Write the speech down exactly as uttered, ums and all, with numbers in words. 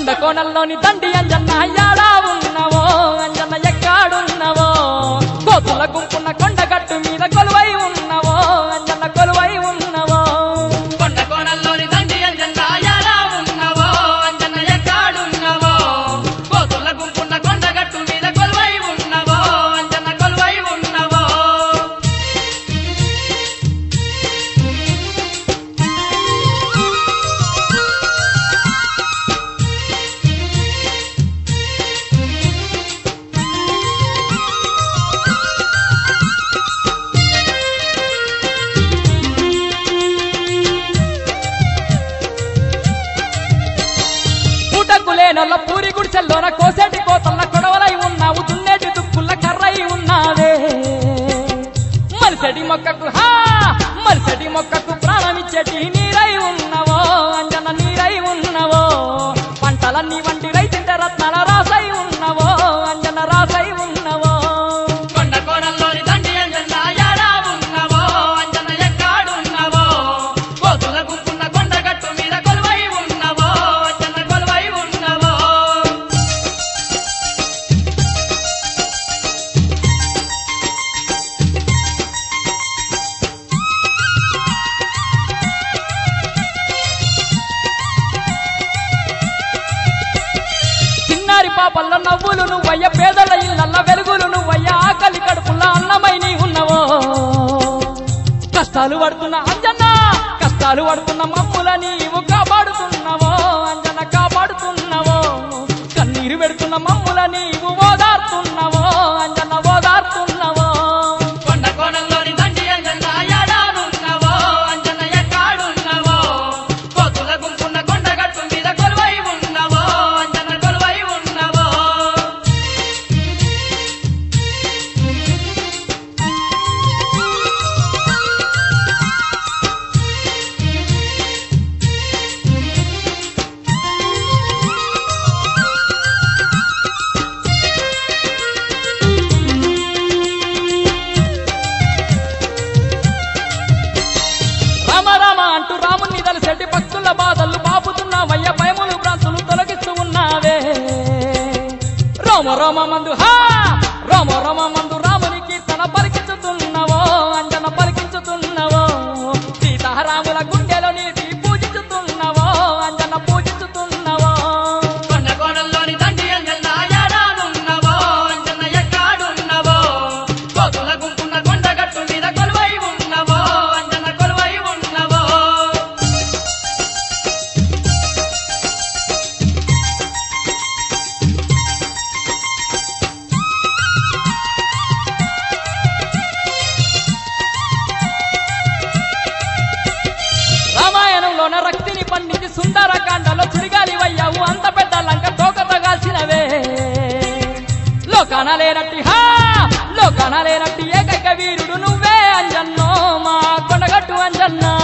కొండ కోణంలోని దండి అంజన్న యాడా ఉన్నవో అంజన్న ఎక్కాడున్నవో కోతుల గుంపున్న కొండగట్టు మీద కొలువై ఉన్నవో అంజన్న కొలువై ఉన్నవో కొండ కోణంలోని దండి అంజన్న యాడా ఉన్నవో అంజన్న ఎక్కాడున్నవో కోతుల గుంపున్న కొండగట్టు మీద కొలువై ఉన్నవో అంజన్న కొలువై ఉన్నవో పుటకులేనొల్ల పూరి గుడిసెల్లోన కోసేటి కోతల్ల కొడవలై ఉన్నావు దున్నేటి దుక్కుల్ల కర్రై ఉన్నావే మలిసెడి మొక్కకు హా మలిసెడి మొక్కకు ప్రాణమిచ్చేటి నీరై ఉన్నవో అంజన నీరై ఉన్నవో పంటలన్నీ వంటి రైతింటే రత్నాల రాసై ఉన్నవో అంజన రాసై ఉన్నవో కొండ కోణంలోని దండి అంజన్న యాడా ఉన్నవో అంజన్న ఎక్కాడున్నవో కోతుల గుంపున్న కొండగట్టు మీద కొలువై ఉన్నవో అంజన్న కొలువై ఉన్నవో చిన్నారి పాపల్ల నవ్వులు నువ్వయ్య పేదల ఇళ్ళల్ల వెలుగులు నువ్వయ్య ఆకలి కడుపుల్ల అన్నమై నీ ఉన్నవో కష్టాలు పడుతున్న అంజన్న కష్టాలు పడుతున్న మమ్ముల నీవు కాపాడుతున్నవో అంజన కాపాడుతున్నవో కన్నీరు పెడుతున్న మమ్ముల నీవు ఓదార్తున్నవో అంజన ఓదార్తున్నవో కొండ కోణంలోని దండి అంజన్న యాడానున్నవో అంజన్న ఎక్కాడున్నవో కోతుల గుంపున్న కొండగట్టు మీద కొలువై ఉన్నవో అంజన్న కొలువై ఉన్నవో రామ రామ అంటూ రాముని దలసెట్టి భక్తుల బాధలు బాపుతున్నావయ్య భయములు భ్రాంతులు తొలగిస్తూ ఉన్నావే రామ రామ మందు హా రామ రామ మందు రామునికి తన పలికించుతున్నవో అంజన పలికించుతున్నవో సీతారాముల గుండెలో నీటి పూజించుతున్నవో అంజన పూజించుతున్నవో కొండ కోణంలోని దండి అంజన్న యాడానున్నవో అంజన్న ఎక్కాడున్నవో కోతుల గుంపున్న కొండగట్టు మీద కొలువై ఉన్నవో అంజన్న కొలువై ఉన్నవో రామాయణంలోన రక్తిని పండించి సుందరకాండలో సుడిగాలి వయ్యావు అంత పెద్ద లంక తోక తగాల్సినవే లోకాన లేనట్టి హా లోకాన లేనట్టి ఏకైక వీరుడు నువ్వే అంజన్నో మా కొండగట్టు అంజన్నా